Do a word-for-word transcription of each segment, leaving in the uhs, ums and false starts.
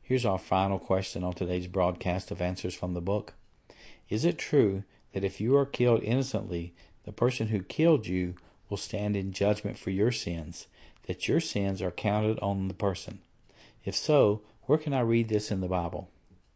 Here's our final question on today's broadcast of Answers from the Book. Is it true that if you are killed innocently, the person who killed you will stand in judgment for your sins, that your sins are counted on the person? If so, where can I read this in the Bible?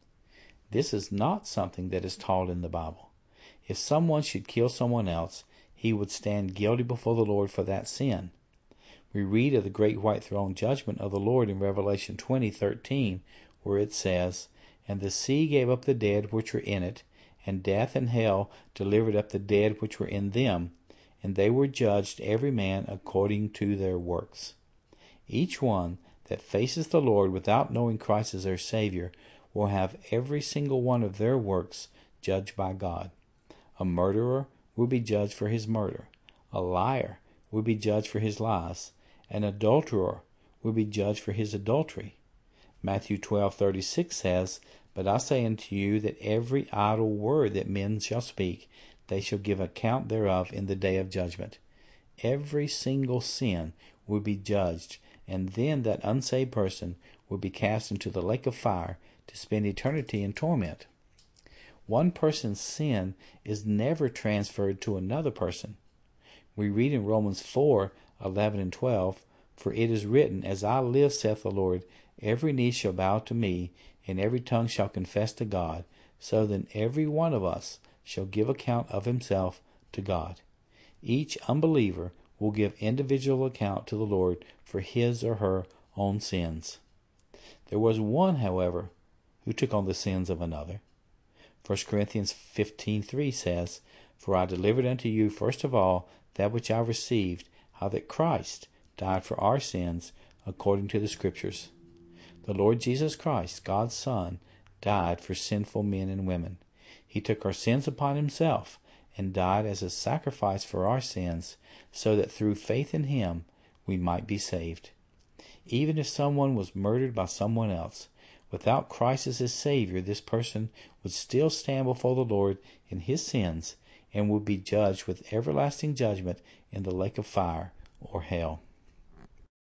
This is not something that is taught in the Bible. If someone should kill someone else, he would stand guilty before the Lord for that sin. We read of the great white throne judgment of the Lord in Revelation twenty thirteen, where it says, "And the sea gave up the dead which were in it, and death and hell delivered up the dead which were in them, and they were judged every man according to their works." Each one that faces the Lord without knowing Christ as their Savior will have every single one of their works judged by God. A murderer will be judged for his murder. A liar will be judged for his lies. An adulterer will be judged for his adultery. Matthew twelve thirty-six says, "But I say unto you that every idle word that men shall speak, they shall give account thereof in the day of judgment." Every single sin will be judged, and then that unsaved person will be cast into the lake of fire to spend eternity in torment. One person's sin is never transferred to another person. We read in Romans four eleven and twelve, "For it is written, As I live, saith the Lord, every knee shall bow to me, and every tongue shall confess to God. So then every one of us shall give account of himself to God." Each unbeliever will give individual account to the Lord for his or her own sins. There was one, however, who took on the sins of another. First Corinthians fifteen three says, "For I delivered unto you first of all that which I received, how that Christ died for our sins according to the Scriptures." The Lord Jesus Christ, God's Son, died for sinful men and women. He took our sins upon himself and died as a sacrifice for our sins, so that through faith in him we might be saved. Even if someone was murdered by someone else, without Christ as his Savior, this person would still stand before the Lord in his sins and would be judged with everlasting judgment in the lake of fire or hell.